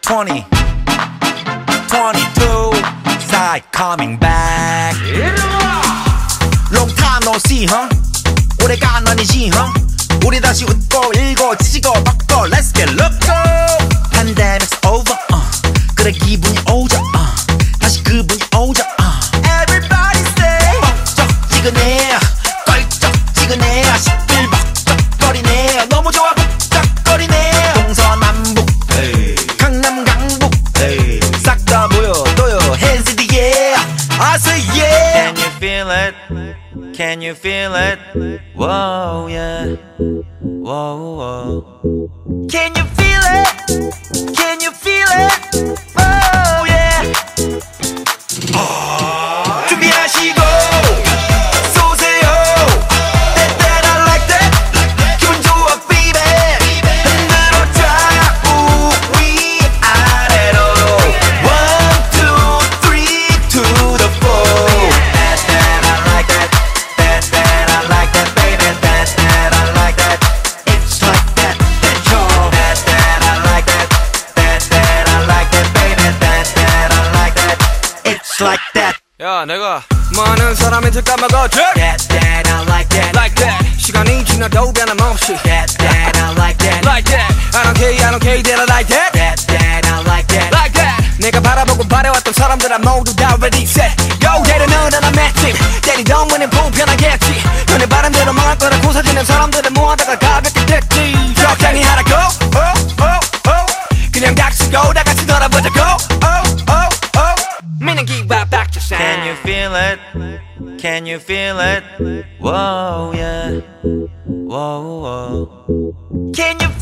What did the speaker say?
20, 22, side coming back. Long time no see, huh? 오래간 아니지, huh? 우리 다시 웃고 일고 지지고 뻗고 Let's get loco. Pandemic's over, 그래 기분이 오죠, 다시 그분이 오죠, Everybody say 뻑적지근해, 껄쩍지근해, 시끌벅적거리네, 너무 좋아 벅적거리네. 동서남북, 강남 강북, 싹 다 보여줘요. Hands in the air, I say yeah. Can you feel it? Can you feel it? Whoa, yeah. Whoa, whoa. Can you feel it? Can you feel it? Oh yeah. 준비하시고 쏘세요. That I like that. 기분 좋아 baby. 흔들어줘 우리 아래로. 1, 2, 3 to the 4. That I like that. That I like that baby. That I like that. It's like that. That's all. That I like that. That I like that baby. That I like that. It's like that. 야 내가 많은 사람한테 까먹어줘 That I like that. Like that 시간이 지나도 변함없이 That I like that. Like that I don't care that I like that That I like that. Like that 내가 바라보고 바래왔던 사람들아 모두 다 ready set Go 때려 넣으라 나 맷집 때리던 문은 불편하겠지 너네 바람대로 망할 거라 고사지는 사람들을 모아다가 가볍게 됐지 적당히 하라고 그냥 닥치고 다 같이 놀아보자고 meaning give back to sound Can you feel it? Can you feel it? Whoa, yeah. Whoa, whoa. Can you